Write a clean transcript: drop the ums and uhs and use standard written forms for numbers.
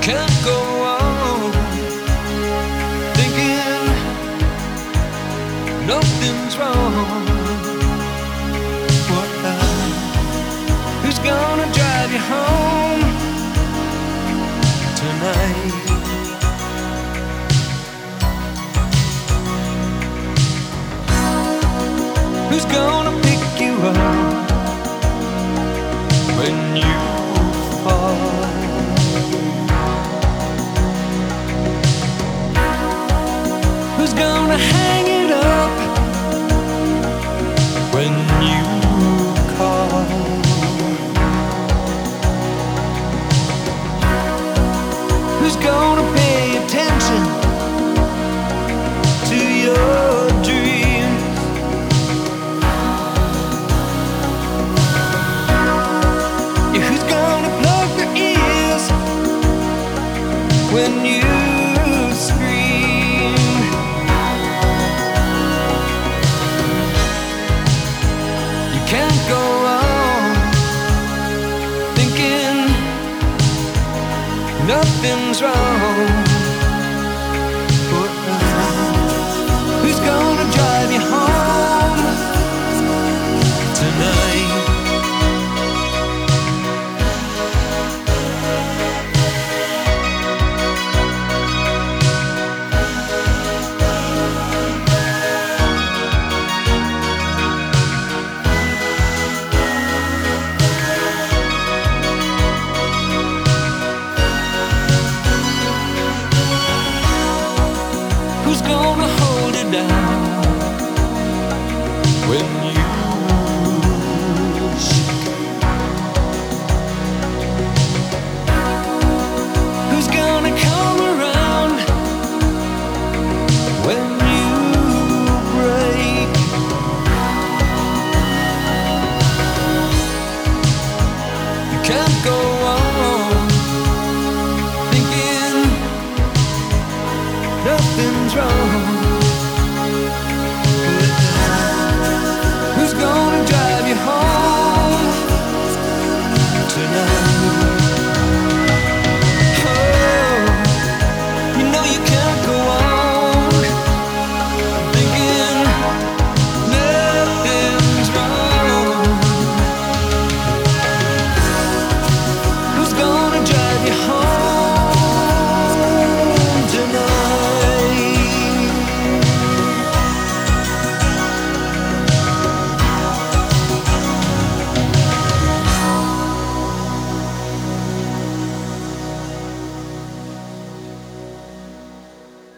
can't go on thinking nothing's wrong. Who's gonna drive you home tonight? Who's gonna pick you up when you fall? Who's gonna hang it up when you call? Who's gonna pay attention to your dreams? Yeah, who's gonna plug their ears when you scream? You can't go on thinking nothing's wrong. Who's gonna drive you home tonight? Who's gonna hold it down when you shake? Who's gonna come around when you break? You can't go on